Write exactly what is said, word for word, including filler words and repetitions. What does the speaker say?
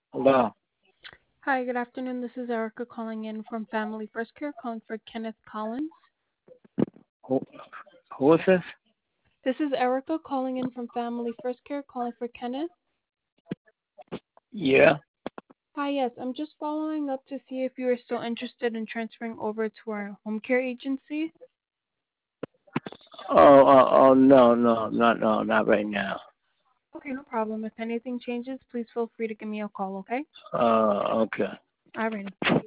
Hello. Hi, good afternoon. This is Erica calling in from Family First Care, calling for Kenneth Collins. Who, who is this? This is Erica calling in from Family First Care, calling for Kenneth. Yeah. Hi, yes, I'm just following up to see if you are still interested in transferring over to our home care agency. Oh, oh, oh, no, no, not, no, not right now. Okay, no problem. If anything changes, please feel free to give me a call, okay? Uh, okay. Alrighty.